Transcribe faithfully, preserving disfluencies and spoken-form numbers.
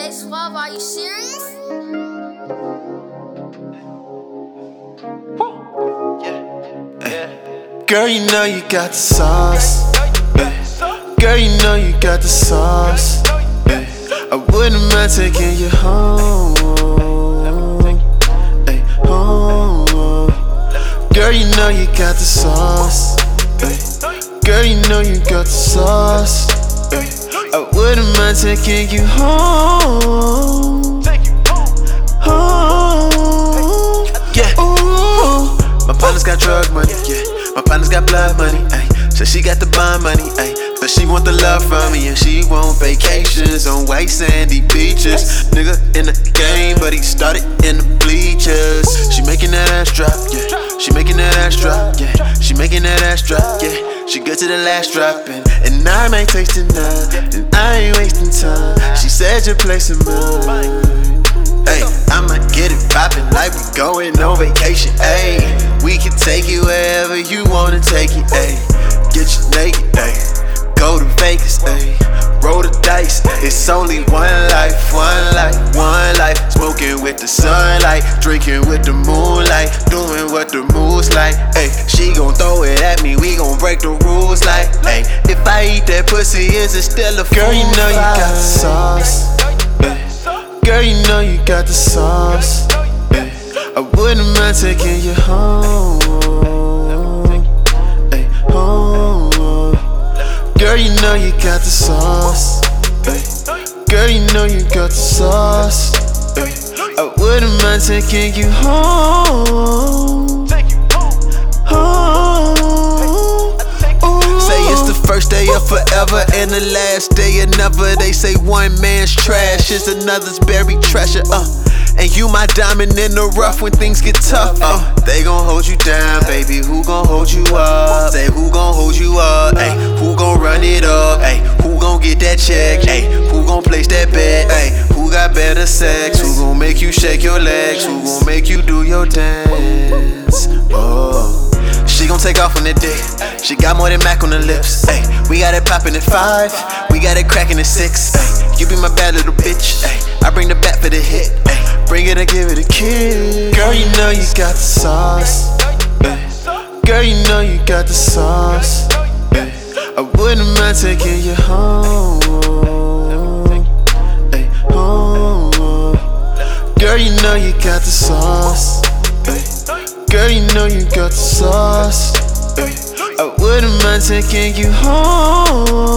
Hey, Swab, are you serious? Girl, you know you got the sauce. Ay. Girl, you know you got the sauce. Ay. I wouldn't mind taking you home. Ay, home. Girl, you know you got the sauce. Ay. Girl, you know you got the sauce. Ay. I wouldn't mind taking you home. Home. Yeah. Ooh. My partner's got drug money. Yeah. My partner's got blood money, ayy. So she got the bond money, ayy. But she want the love from me, and she want vacations on white sandy beaches. Nigga in the game, but he started in the bleachers. She making that ass drop, yeah. She making that ass drop, yeah. She making that ass drop, yeah. She good to the last drop, and, and I ain't tasting none, and I ain't wasting time. She said you're placing mine. Ay, I'ma get it poppin' like we going on vacation. Ay, we can take it wherever you wanna take it. Ay, get you naked. Ay, go to Vegas. Ay, roll the dice. It's only one life, one life, one life. Smoking with the sunlight, drinking with the moonlight, doing what the moves like. Ay, she gon' throw it at me, we gon' break the rules like. Ay, if I eat that pussy, is it still a food? Girl, you know you got the sauce. Girl, you know you got the sauce. Ay. I wouldn't mind taking you home. Ay, home. Girl, you know you got the sauce. Ay. Girl, you know you got the sauce. Ay. I wouldn't mind taking you home. Home. Ooh. Say it's the first day of forever and the last day of never. They say one man's trash is another's buried treasure. Uh, and you my diamond in the rough when things get tough. Uh, they gon' hold you down, baby. Who gon' hold you up? Say who gon' hold you up? Ay, who gon' run it up? Ay, who gon' get that check? Ay, who gon' place that bet? Ay, who got better sex? Who gon' make you shake your legs? Who gon' make you do your dance? Oh. She gon' take off on that dick. She got more than Mac on the lips. Ay, we got it poppin' at five. We got it crackin' at six. Ay, you be my bad little bitch. Ay, I bring the bat for the hit. Ay, bring it and give it a kiss. Girl, you know you got the sauce. Ay, girl, you know you got the sauce. Ay, I wouldn't mind taking you home. Ay, home. Girl, you know you got the sauce. Ay, girl, you know you got the sauce. Ay, I wouldn't mind taking you home.